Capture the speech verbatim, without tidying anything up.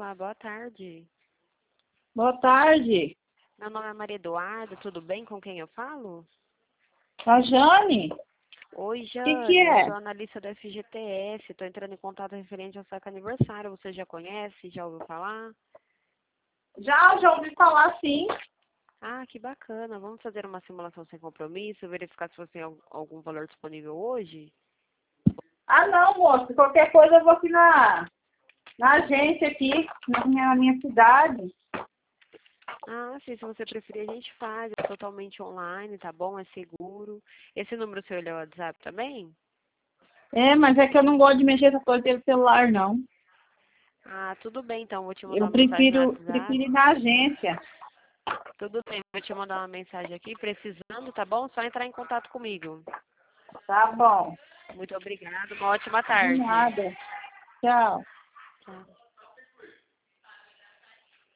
Olá, boa tarde. Boa tarde. Meu nome é Maria Eduarda, tudo bem? Com quem eu falo? A Jane? Oi, O que Jane, que eu é? sou analista da F G T S, estou entrando em contato referente ao seu aniversário. Você já conhece? Já ouviu falar? Já, já ouvi falar sim. Ah, que bacana. Vamos fazer uma simulação sem compromisso, verificar se você tem al- algum valor disponível hoje? Ah, não, moço. Qualquer coisa eu vou aqui na, na agência aqui, na minha, na minha cidade. Ah, sim, se você preferir a gente faz, é totalmente online, tá bom? É seguro. Esse número seu ele é o WhatsApp também? É, mas é que eu não gosto de mexer essa coisa pelo celular, não. Ah, tudo bem, então, vou te mandar Eu uma mensagem no prefiro, WhatsApp. prefiro ir na agência. Tudo bem, vou te mandar uma mensagem aqui, precisando, tá bom? Só entrar em contato comigo. Tá bom. Muito obrigada, uma ótima De tarde. nada. Tchau. Tchau.